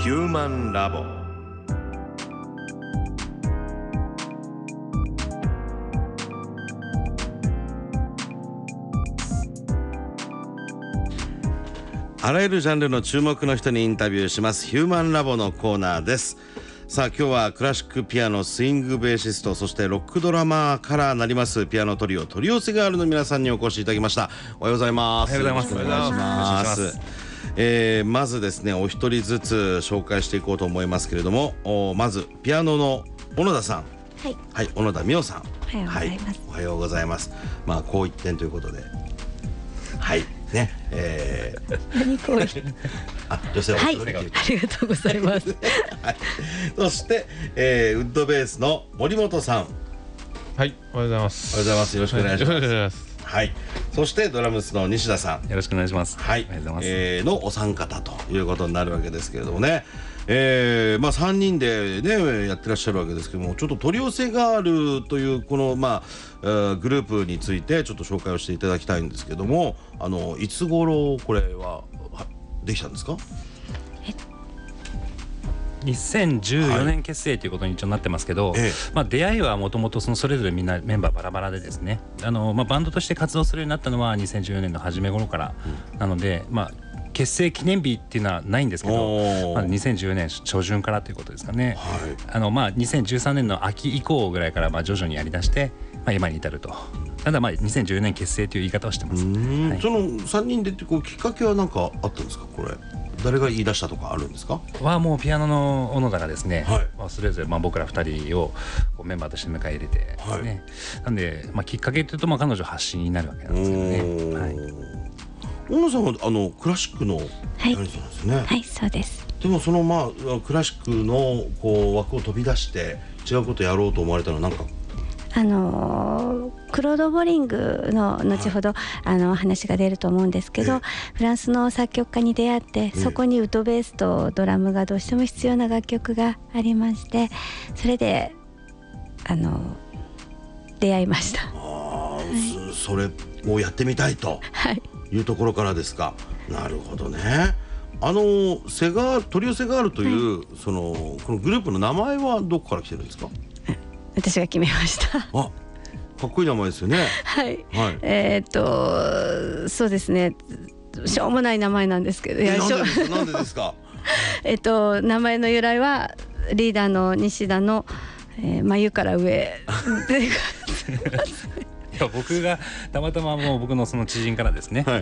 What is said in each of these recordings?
ヒューマンラボ。あらゆるジャンルの注目の人にインタビューしますヒューマンラボのコーナーです。さあ今日はクラシックピアノ、スイングベーシスト、そしてロックドラマーからなりますピアノトリオトリオセガールの皆さんにお越しいただきました。おはようございます。 おはようございます。 お願いします。まずですねお一人ずつ紹介していこうと思いますけれども、まずピアノの小野田さん。 はい、 はい、小野田美桜さん。 おはようございます。 おはようございます。まあこう一点ということで、はいね、 何これ女性ははい、ありがとうございます。 はい、そして、ウッドベースの森本さん。 はい、おはようございます。 おはようございます。よろしくお願いします。 よろしくお願いします。 はい、そしてドラムスの西田さん。 よろしくお願いします。 はい、 おはようございます。 のお三方ということになるわけですけれどもね、まあ3人でねやってらっしゃるわけですけども、ちょっとトリオセガールというこのまあグループについてちょっと紹介をしていただきたいんですけども、いつ頃これはできたんですか 2014年結成ということに一応なってますけど、まあ、出会いはもともとそれぞれみんなメンバーバラバラでですね、まあ、バンドとして活動するようになったのは2014年の初め頃からなので、まあ、結成記念日っていうのはないんですけど、まあ、2014年初旬からということですかね、はい、まあ、2013年の秋以降ぐらいからまあ徐々にやりだして、まあ、今に至ると。ただまあ2014年結成という言い方をしてます。はい、 その3人でってこうきっかけは何かあったんですか。これ誰が言い出したとかあるんですか。 はもうピアノの小野田がですね、 はい、 まあ、それぞれまあ僕ら2人をこうメンバーとして迎え入れてですね、はい、なんで、まあ、きっかけというとまあ彼女発信になるわけなんですけどね。はい、 小野さんはクラシックのピアニストなんですね。 はい、はい、そうです。 でもそのまあクラシックのこう枠を飛び出して違うことやろうと思われたのは何か。 クロード・ボリングの後ほど、はい、話が出ると思うんですけど、フランスの作曲家に出会って、そこにウッドベースとドラムがどうしても必要な楽曲がありまして、それで出会いました。 はい、それをやってみたいというところからですか。なるほどね。トリオセガールという、はい、このグループの名前はどこから来てるんですか。 私が決めました。 かっこいい名前ですよね。 はい、はい、そうですね、しょうもない名前なんですけど、 なんでですか。 名前の由来はリーダーの西田の、眉から上いや僕がたまたまもう僕のその知人からですね、はい、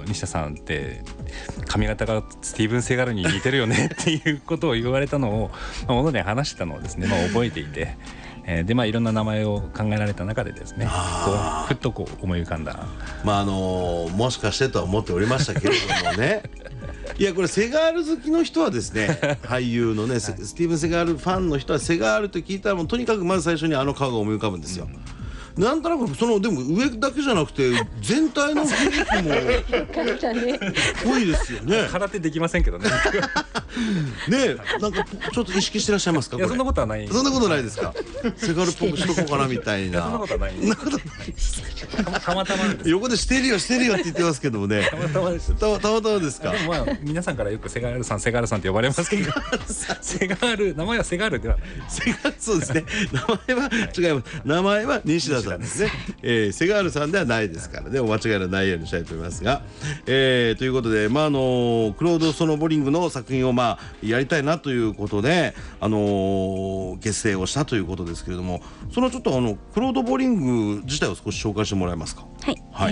西田さんって髪型がスティーブン・セガールに似てるよねっていうことを言われたのを小野で話したのをですね、まあ、覚えていて、でまあいろんな名前を考えられた中でですね、ふっとこう思い浮かんだ。 まあもしかしてとは思っておりましたけれどもねいやこれセガール好きの人はですね俳優のね、はい、スティーブン・セガールファンの人はセガールと聞いたらもうとにかくまず最初にあの顔が思い浮かぶんですよ。なんとなくでも上だけじゃなくて全体の雰囲気も濃いですよね。 空手できませんけどねね、なんかちょっと意識してらっしゃいますか。 いやそんなことはない。 そんなことないですか。セガールっぽくしとこうかなみたいな。 そんなことはない。たまたまです。 横でしてるよって言ってますけどもね。 たまたまです。 たまたまですか。 でもまあ皆さんからよくセガールさんって呼ばれますけど、セガール名前はセガールではない。 そうですね。名前は違います。名前は西田さんですね。セガールさんではないですからね。お間違いのないようにしたいと思いますが、ということでまあクロード・ボリングの作品をまあやりたいなということで結成をしたということですけれども、そのちょっとクロード・ボリング自体を少し紹介してもらえますか。 はい、はい、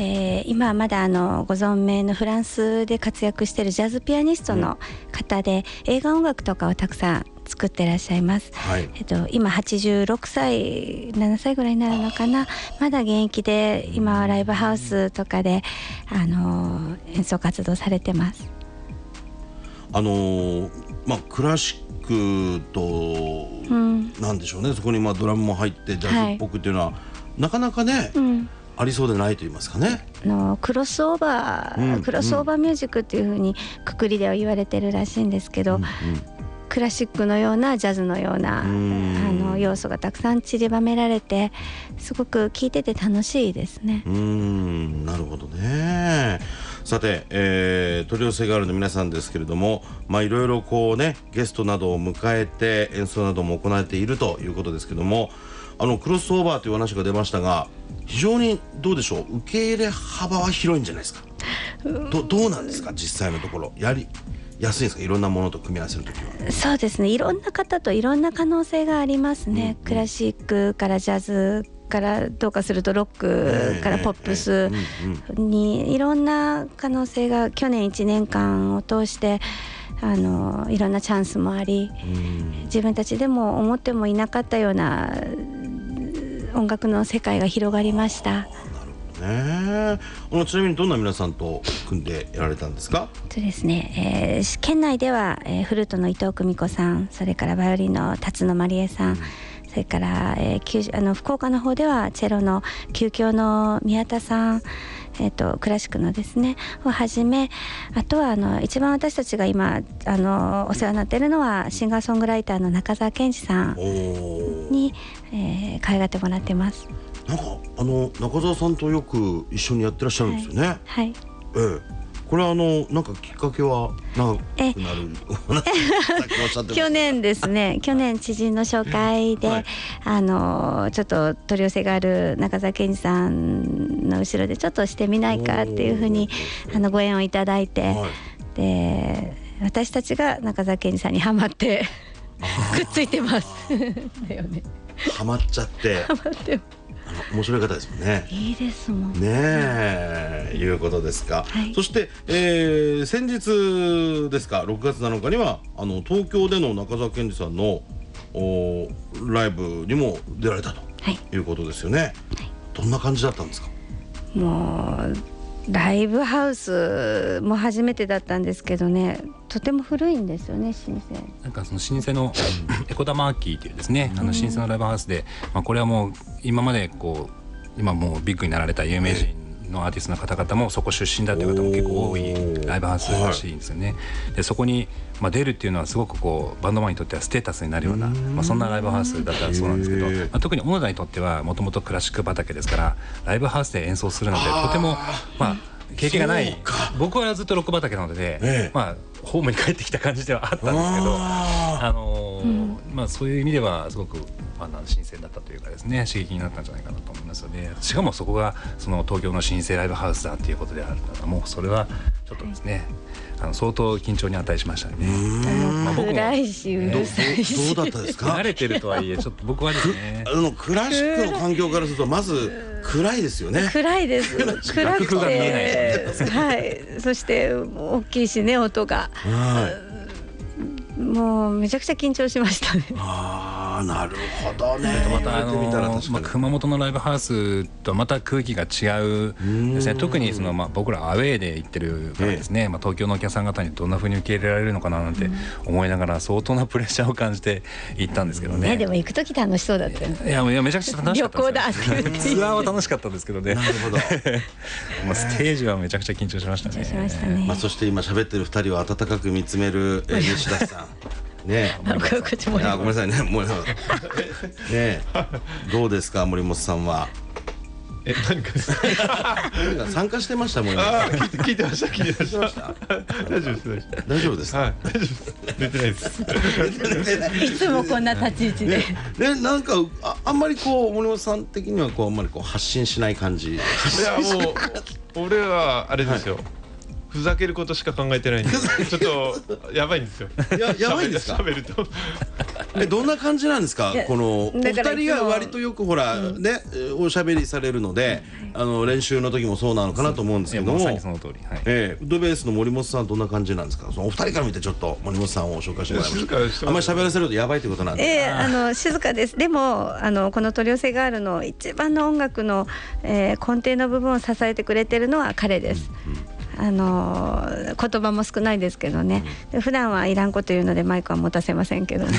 今まだご存命のフランスで活躍しているジャズピアニストの方で、映画音楽とかをたくさん作ってらっしゃいます。はい、今86歳7歳ぐらいになるのかな。まだ現役で今はライブハウスとかで演奏活動されてます。 まあ、クラシックと、なんでしょうね、そこにまあドラムも入ってジャズっぽくっていうのは、なかなかね、ありそうでないと言いますかね。 クロスオーバーミュージックっていう風にくくりでは言われてるらしいんですけど、クラシックのようなジャズのような要素がたくさん散りばめられて、すごく聴いてて楽しいですね。 なるほどね。 さて、取り寄せガールの皆さんですけれども、いろいろこうねゲストなどを迎えて演奏なども行われているということですけども、クロスオーバーという話が出ましたが、非常にどうでしょう、受け入れ幅は広いんじゃないですか。どうなんですか、実際のところやりやすいですか、いろんなものと組み合わせるときは。 そうですね、いろんな方といろんな可能性がありますね。クラシックからジャズからどうかするとロックからポップスにいろんな可能性が去年1年間を通していろんなチャンスもあり、自分たちでも思ってもいなかったような音楽の世界が広がりました。 ちなみにどんな皆さんと組んでやられたんですか。 そうですね、県内では、フルートの伊藤久美子さん、それからバイオリンの辰野まりえさん、それから、福岡の方ではチェロの旧京の宮田さん、クラシックのですねをはじめ、あとは一番私たちが今お世話になっているのはシンガーソングライターの中澤健二さんに、可愛がってもらってます。 なんか中澤さんとよく一緒にやってらっしゃるんですよね。 はい、 これなんかきっかけは長くなる去年ですね、去年知人の紹介で、ちょっと取り寄せがある中澤健二さんの後ろでちょっとしてみないかっていうふうにご縁をいただいて、で私たちが中澤健二さんにハマってくっついてますだよね。 ハマっちゃって面白い方ですもんね。 いいですもんね、いうことですか。そして、先日ですか、6月7日には東京での中澤健二さんのライブにも出られたということですよね。どんな感じだったんですか。もうライブハウスも初めてだったんですけどね、とても古いんですよね、老舗。 なんかその老舗のエコダマーキーというですね、老舗のライブハウスで、これはもう今まで今もうビッグになられた有名人のアーティストの方々もそこ出身だという方も結構多いライブハウスらしいんですよね。でそこに出るっていうのはすごくバンドマンにとってはステータスになるような、そんなライブハウスだったそうなんですけど、特に小野田にとってはもともとクラシック畑ですから、ライブハウスで演奏するのでとても経験がない。僕はずっとロック畑なので、ホームに帰ってきた感じではあったんですけど、そういう意味ではすごく新鮮だったというかですね、刺激になったんじゃないかなと思いますので、しかもそこがその東京の老舗ライブハウスだっていうことであるのは、もうそれはちょっとですね、相当緊張に値しましたね。 僕も暗いしうるさいしどうだったですか。 慣れてるとはいえちょっと僕はですね、 クラシックの環境からするとまず暗いですよね。 暗いです。暗くて、そして大きいしね、音が。もうめちゃくちゃ緊張しましたね。 なるほどね。 また熊本のライブハウスとまた空気が違うですね。特に僕らアウェーで行ってるからですね、東京のお客さん方にどんな風に受け入れられるのかななんて思いながら相当なプレッシャーを感じて行ったんですけどね。 でも行く時楽しそうだったよね。 いやめちゃくちゃ楽しかったですよ。 旅行だってツアーは楽しかったんですけどね。なるほど。ステージはめちゃくちゃ緊張しましたね。 そして今喋ってる2人を温かく見つめる西田さん。ね、ごめんなさいね、どうですか、森本さんは。 何かですか。 参加してましたもんね。 聞いてました。大丈夫です。 大丈夫です。 大丈夫です。出てないです。 いつもこんな立ち位置で。 なんかあんまり森本さん的にはあんまり発信しない感じ。 いやもう俺はあれですよ。ふざけることしか考えてないんで、ちょっとやばいんですよ。 やばいんですか。 喋ると。 どんな感じなんですか。お二人は割とよくおしゃべりされるので、練習の時もそうなのかなと思うんですけども、 まさにその通り。 ウッドベースの森本さんはどんな感じなんですか。お二人から見てちょっと森本さんを紹介してもらいましょう。あんまり喋らせるとやばいってことなんで。 静かです。でもこの取り寄せガールの一番の音楽の根底の部分を支えてくれてるのは彼です。言葉も少ないですけどね。普段はいらんこと言うのでマイクは持たせませんけども。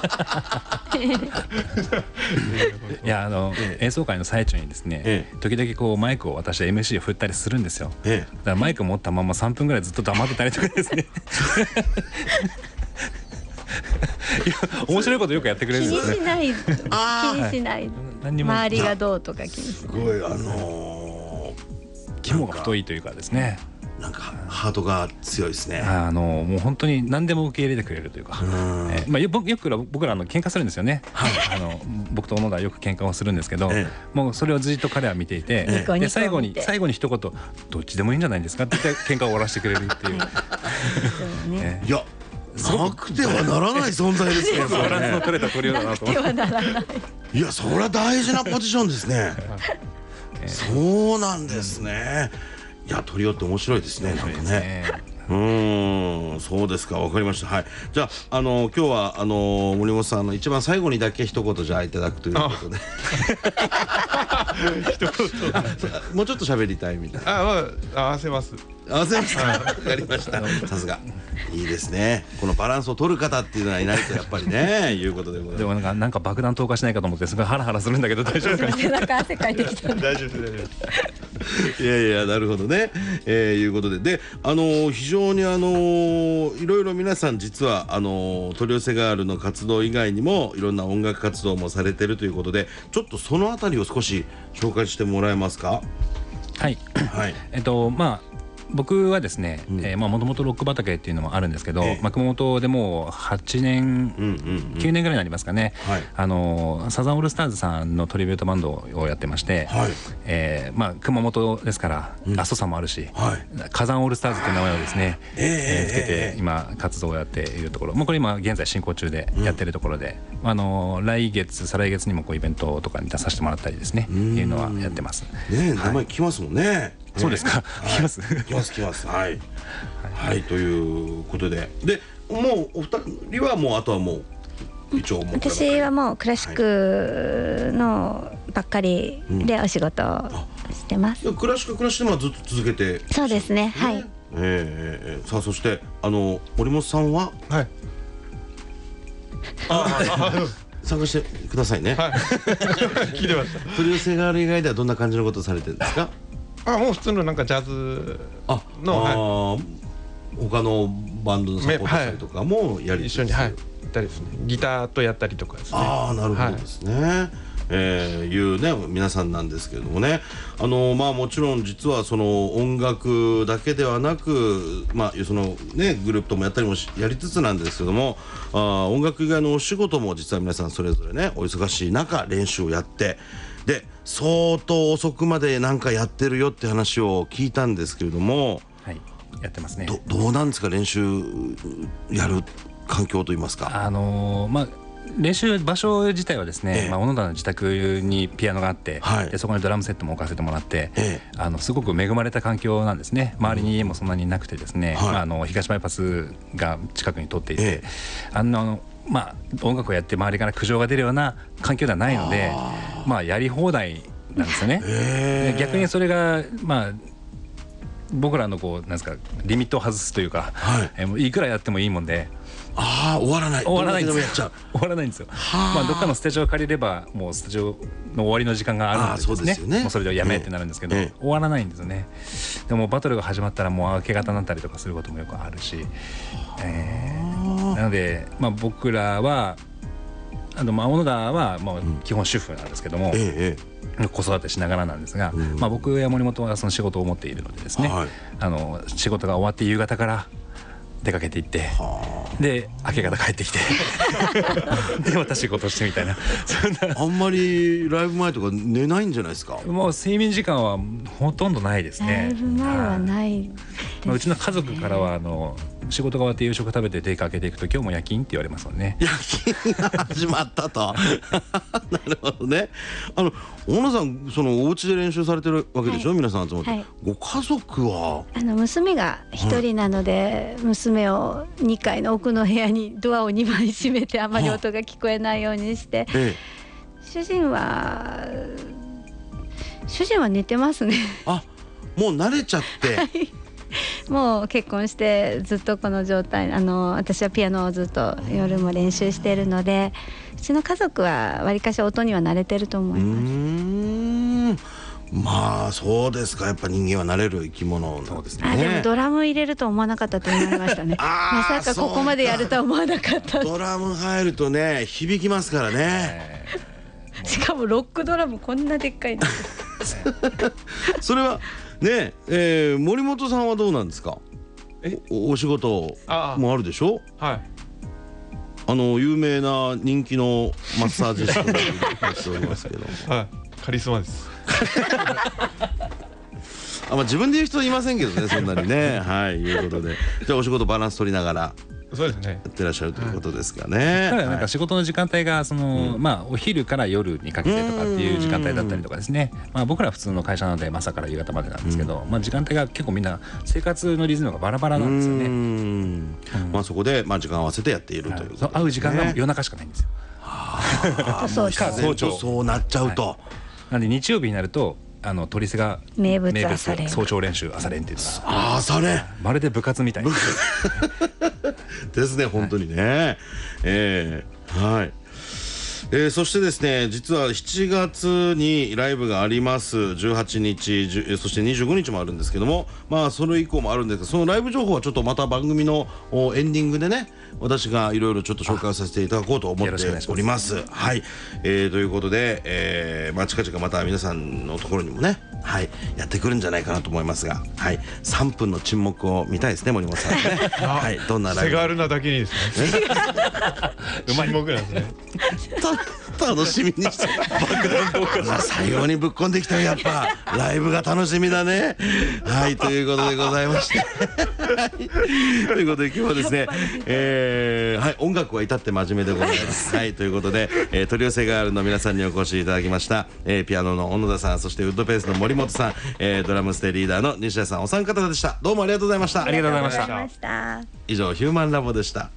いや演奏会の最中にですね、時々マイクを渡して MC を振ったりするんですよ。だからマイク持ったまま3分ぐらいずっと黙ってたりとかですね。面白いことよくやってくれるんですね。 気にしない。周りがどうとか気にしない。 すごい肝が太いというかですね。 なんかハートが強いですね。 もう本当に何でも受け入れてくれるというか、よく僕ら喧嘩するんですよね。僕と小野田はよく喧嘩をするんですけど、もうそれをずっと彼は見ていて、で最後に一言どっちでもいいんじゃないですかって言って喧嘩を終わらせてくれるっていう。 いやなくてはならない存在ですね。 バランスの取れたトリオだなと思って。 いやそれは大事なポジションですね。そうなんですね。いやトリオって面白いですね。なんかね。そうですか、わかりました。はい。じゃあ今日は森本さんの一番最後にだけ一言じゃあいただくということで。 一言。 もうちょっと喋りたいみたいな。 合わせます。 合わせますか。わかりました。さすが。いいですね。このバランスを取る方っていうのはいないとやっぱりねいうことでございます。 でもなんか爆弾投下しないかと思ってすごいハラハラするんだけど大丈夫ですか。 なんか汗かいてきた。 大丈夫です。 いやいやなるほどね。いうことで非常にいろいろ皆さん実は取り寄せガールの活動以外にもいろんな音楽活動もされてるということで、ちょっとそのあたりを少し紹介してもらえますか。 はい。はい。僕はですね、もともとロック畑っていうのもあるんですけど、熊本でもう8年、9年ぐらいになりますかね、サザンオールスターズさんのトリビュートバンドをやってまして、熊本ですから阿蘇山もあるし、火山オールスターズっていう名前をですねつけて今活動をやっているところ、これ今現在進行中でやってるところで、来月再来月にもイベントとかに出させてもらったりですねいうのはやってます。 名前聞きますもんね。 そうですか。聞きます。はい。はい、ということで、もうお二人はもうあとはもう一応私はもうクラシックのばっかりでお仕事をしてます。 クラシックでずっと続けて。 そうですね。はい。 さあそして森本さんは。はい。参加してくださいね。 聞いてました。 取り寄せがある以外ではどんな感じのことをされてるんですか。 もう普通のなんかジャズの他のバンドのサポートしたりとかもやり一緒にやったりですね。ギターとやったりとかですね。 なるほどですね。いうね皆さんなんですけれどもね、もちろん実はその音楽だけではなくそのねグループともやったりもやりつつなんですけども、音楽以外のお仕事も実は皆さんそれぞれねお忙しい中練習をやって、で相当遅くまでなんかやってるよって話を聞いたんですけれども、 はい、やってますね。 どうなんですか、練習やる環境といいますか。 練習場所自体はですね、小野田の自宅にピアノがあって、でそこにドラムセットも置かせてもらって、すごく恵まれた環境なんですね。周りに家もそんなになくてですね、東バイパスが近くに通っていて、音楽をやって周りから苦情が出るような環境ではないので、やり放題なんですよね。逆にそれが僕らのなんですかリミットを外すというか、いくらやってもいいもんで。 終わらないんですよ。 終わらないんですよ。どっかのスタジオを借りればもうスタジオの終わりの時間があるんですね。もうそれでやめってなるんですけど、終わらないんですよね。でもバトルが始まったらもう明け方になったりとかすることもよくあるし、なので僕らは小野田はもう基本主婦なんですけども、子育てしながらなんですが、僕や森本はその仕事を持っているのでですね、仕事が終わって夕方から出かけていって、で明け方帰ってきてでまた仕事してみたいなあんまりライブ前とか寝ないんじゃないですか。 もう睡眠時間はほとんどないですね。 ライブ前はないです。 うちの家族からは仕事が終わって夕食食べて出かけていくと今日も夜勤って言われますもんね。 夜勤が始まったとなるほどね。大野さんそのお家で練習されてるわけでしょ、皆さん集まって、ご家族は娘が一人なので、娘を2階の奥の部屋にドアを2枚閉めてあまり音が聞こえないようにして、主人は寝てますね。 もう慣れちゃって、 もう結婚してずっとこの状態、私はピアノをずっと夜も練習しているので、うちの家族はわりかし音には慣れてると思います。そうですか。やっぱ人間は慣れる生き物なんですね。 でもドラム入れると思わなかったと思いましたね。まさかここまでやるとは思わなかった。 ドラム入るとね響きますからね。 しかもロックドラムこんなでっかいのそれはね森本さんはどうなんですか？お仕事もあるでしょ？ はい。 有名な人気のマッサージ師と言っておりますけどはい。カリスマです。 自分で言う人いませんけどね、そんなにね。はい、いうことで、じゃあお仕事バランス取りながらそうですね。 やってらっしゃるということですかね。 ただなんか仕事の時間帯がお昼から夜にかけてとかっていう時間帯だったりとかですね。僕ら普通の会社なので朝から夕方までなんですけど、時間帯が結構みんな生活のリズムがバラバラなんですよね。 そこで時間を合わせてやっているということですね。 会う時間が夜中しかないんですよ。 早朝そうなっちゃうと。 なんで日曜日になるとトリセが名物朝練、 早朝練習朝練っていうのが朝練まるで部活みたいですね、本当にね。はい。そしてですね、実は7月にライブがあります。18日そして25日もあるんですけども、それ以降もあるんですけど、そのライブ情報はちょっとまた番組のエンディングでね、私がいろいろちょっと紹介させていただこうと思っております。はい、ということで、近々また皆さんのところにもね、はい、やってくるんじゃないかなと思いますが、はい、3分の沈黙を見たいですね、森本さんね。はい、どんなライブ。 手軽なだけにですね。沈黙なんですね。 楽しみにして最後にぶっこんできたよ、やっぱライブが楽しみだね。はい、ということでございましてということで今日はですね、はい、音楽は至って真面目でございます。はい、ということで、取り寄せガールの皆さんにお越しいただきました。ピアノの小野田さん、そしてウッドペースの森本さん、ドラムステリーダーの西田さん、お三方でした。どうもありがとうございました。 ありがとうございました。 以上ヒューマンラボでした。